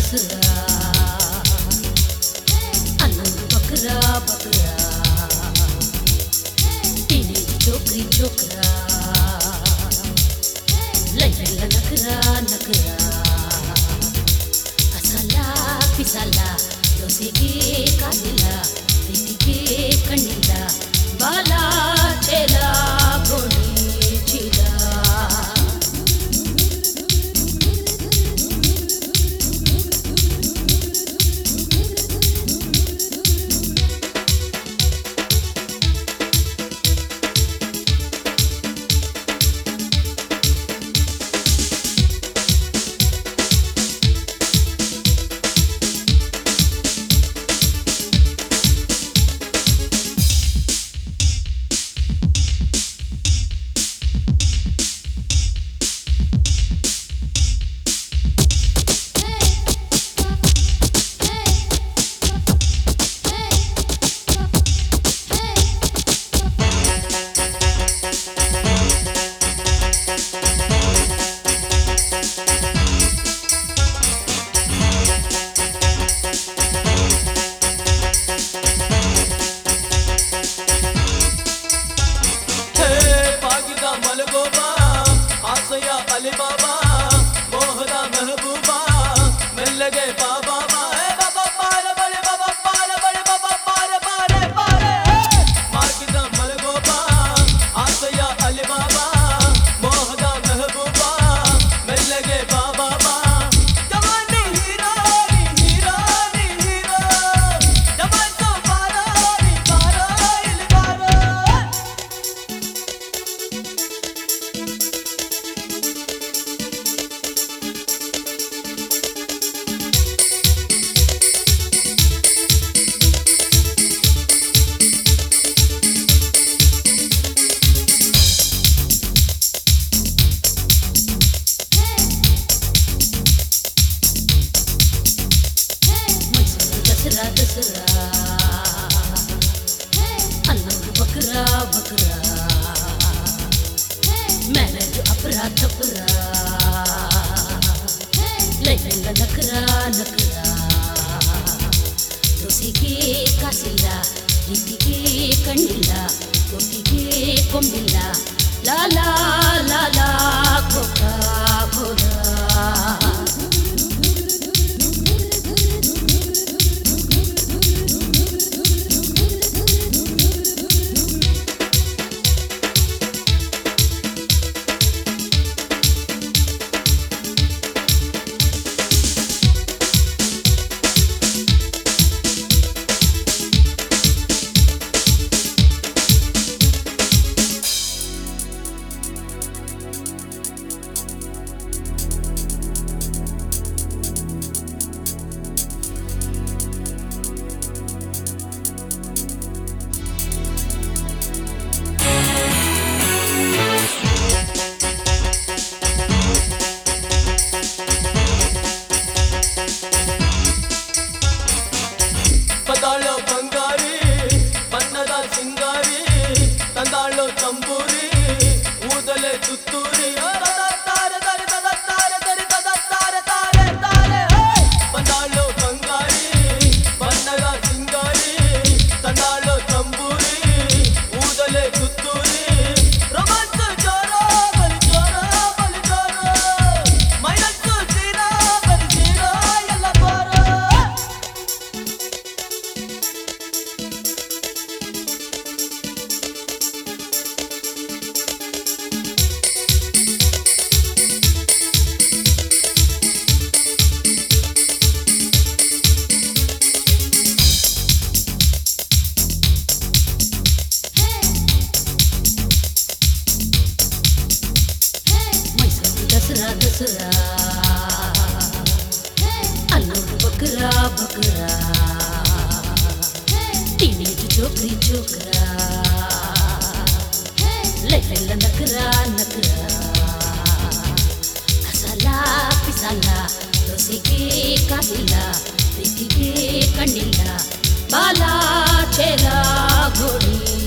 दसरा अन्नू बकरा बकरा टीनेज छोकरी छोकरा लैला नखरा नखरा असाला पिसाला दोसेगे कादिला प्रीतिगे कण्ಣಿಲ್ಲ बाला चेला गोडी चीला बाबा मोहदा महबूबा मिल लगे बाबा बाबा पारे बड़े बाबा पारे बड़े बाबा पारे पारे पारे माकिदा मलगोबा आसया अली बाबा मोहदा महबूबा मिल लगे बाबा जवानी हीरा हीरा हीरा जवान तो पारा इल पारा दसरा दसरा अन्नू बकरा बकरा मैंने जो अपरा थपरा लैला नखरा नखरा दोसेगे कासिला प्रीतिगे कण्ಣಿಲ್ಲ गोपिगे ಕೊಂಬಿಲ್ಲ ಲಾಲಾ ಲಾಲಾ ಕೋಕಾ ಕೋಲಾ ಪದಾಳೋ ಬಂಗಾರಿ ಬಣ್ಣದ ಸಿಂಗಾರಿ ತಂದಾಳೋ ತಂಬೂರಿ ಊದಲೆ ತುತ್ತೂರಿ ಬಂದಾಳೋ ಬಂಗಾರಿ ಬಣ್ಣದ ಸಿಂಗಾರಿ ತಂದಾಳೋ ತಂಬೂರಿ ಊದಲೆ ತುತ್ತೂರಿ ರೊಮಾನ್ಸ್ ಜೋರ ಬಲಿ ಜೋರ ಬಲಿ ಜೋರ ಮೈನಸ್ಸು ಸೀರಾ ಬಲಿ ಸೀರಾ ಎಲ್ಲ ಬಾರ दसरा दसरा अन्नू बकरा बकरा टीनेज छोकरी छोकरा लैला नखरा नखरा असाला पिसाला दोसेगे कादिला प्रीतिगे कण्ಣಿಲ್ಲ ಬಾಲಾ ಚೇಲ ಗೋಡಿ